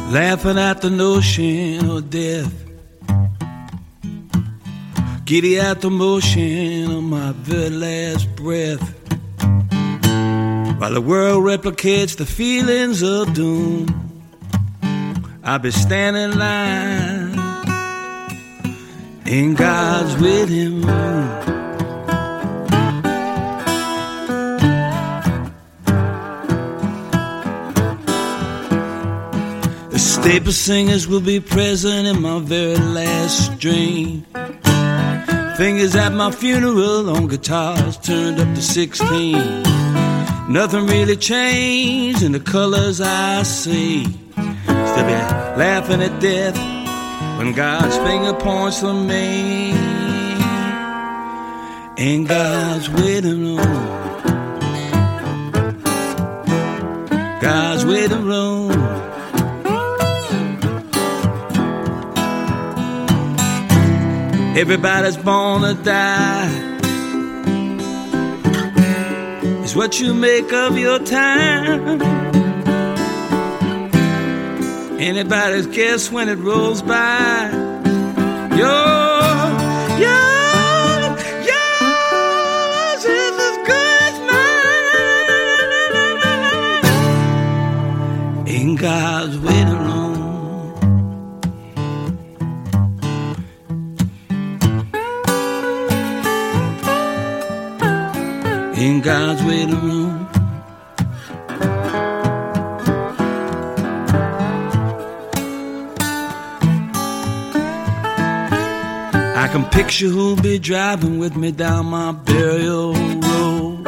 laughing at the notion of death, giddy at the motion of my very last breath, while the world replicates the feelings of doom. I'll be standing in line in God's waiting room. The staple singers will be present in my very last strain. Fingers at my funeral on guitars turned up to 16. Nothing really changed in the colors I see. Still be laughing at death when God's finger points to me. In God's waiting room, God's waiting room. Everybody's born to die. It's what you make of your time. Anybody's guess when it rolls by. Yours is as good as mine. In God's waiting room. In God's waiting room. I can picture who'll be driving with me down my burial road.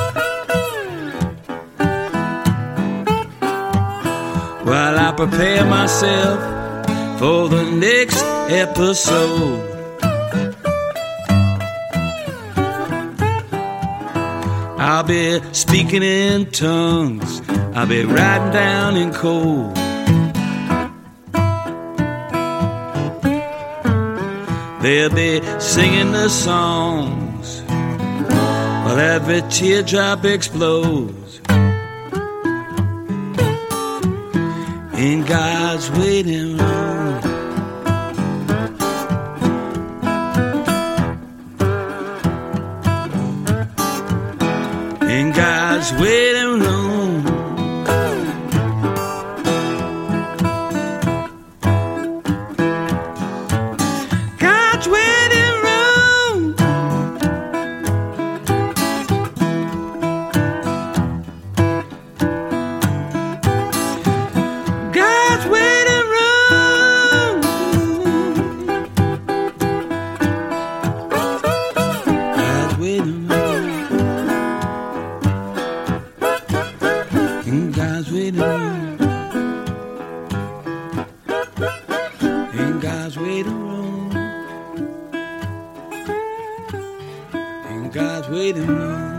While I prepare myself for the next episode. I'll be speaking in tongues. I'll be writing down in code. They'll be singing the songs while every teardrop explodes. In God's waiting room. In God's waiting room. God's waiting room. God's waiting room. God's waiting room. In God's waiting room. In God's waiting room. In God's waiting room.